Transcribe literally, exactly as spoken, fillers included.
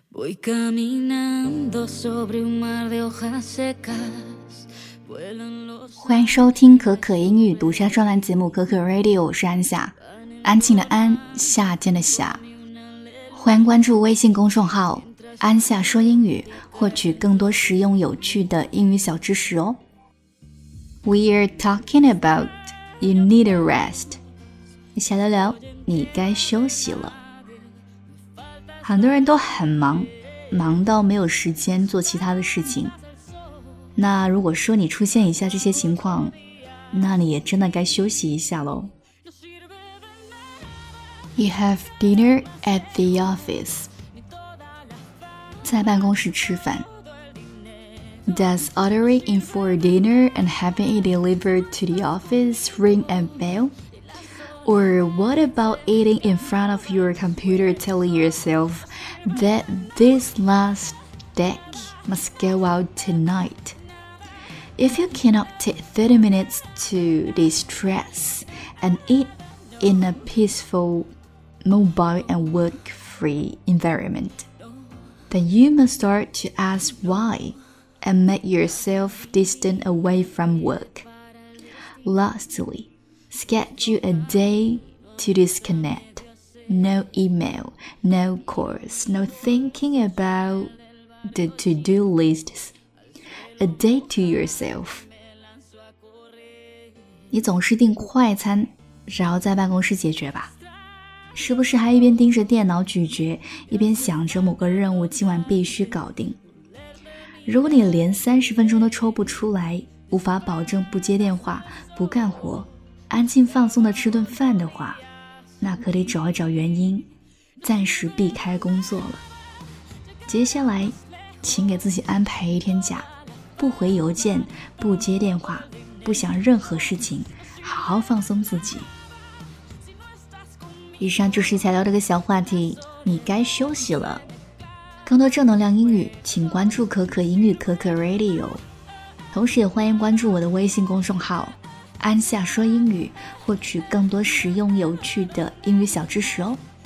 Voy caminando sobre un mar de hojas secas. 欢迎收听可可英语独家专栏节目可可 Radio， 我是安夏，安静的安，夏天的夏。欢迎关注微信公众号安夏说英语，获取更多实用有趣的英语小知识哦。We are talking about you need a rest。一起聊聊你该休息了。很多人都很忙，忙到没有時間做其他的事情。那如果說你出現以下這些情況，那你也真的該休息一下咯。You have dinner at the office. 在辦公室吃飯。Does ordering in for dinner and having it delivered to the office ring a bell? Or what about eating in front of your computer telling yourself that this last deck must go out tonight? If you cannot take thirty minutes to distress and eat in a peaceful, mobile and work-free environment, then you must start to ask why and make yourself distant away from work. Lastly, schedule a day to disconnect. No email, no calls, no thinking about the to-do lists. A day to yourself. 你总是订快餐，然后在办公室解决吧？是不是还一边盯着电脑咀嚼，一边想着某个任务今晚必须搞定？如果你连三十分钟都抽不出来，无法保证不接电话、不干活，安静放松的吃顿饭的话，那可得找一找原因，暂时避开工作了。接下来，请给自己安排一天假，不回邮件，不接电话，不想任何事情，好好放松自己。以上就是一起聊这个小话题，你该休息了。更多正能量英语，请关注可可英语可可 Radio， 同时也欢迎关注我的微信公众号安夏说英语，获取更多实用有趣的英语小知识哦。